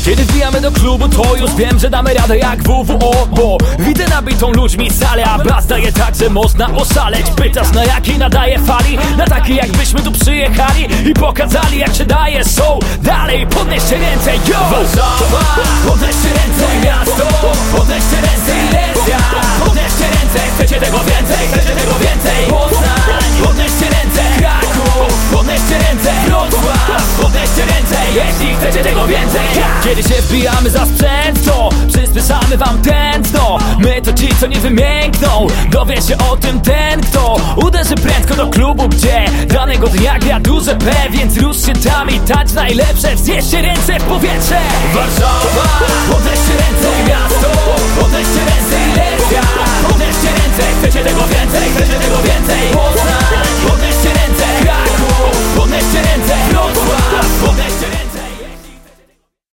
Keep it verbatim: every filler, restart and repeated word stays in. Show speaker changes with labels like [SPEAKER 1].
[SPEAKER 1] Kiedy wbijamy do klubu, to już wiem, że damy radę jak W W O. Bo widzę nabitą ludźmi salę, a bas daje tak, że można oszaleć. Pytasz, na jakiej nadaje fali? Na takiej, jakbyśmy tu przyjechali i pokazali, jak się daje show. Dalej, podnieście ręce, yo! Warszawa, podnieście ręce, miasto, podnieście ręce, Silesia, podnieście ręce, chcecie tego więcej, chcecie tego więcej. Poznań, podnieście ręce, Kraków, podnieście ręce, Wrocław, podnieście ręce, jeśli chcecie tego więcej. Kiedy się wbijamy za sprzęt, to przyspieszamy wam tętno. My to ci, co nie wymiękną. Dowie się o tym ten, kto uderzy prędko do klubu, gdzie danego dnia gra duże P. Więc rusz się tam i tać najlepsze, wznieście ręce w powietrze. Warszawa,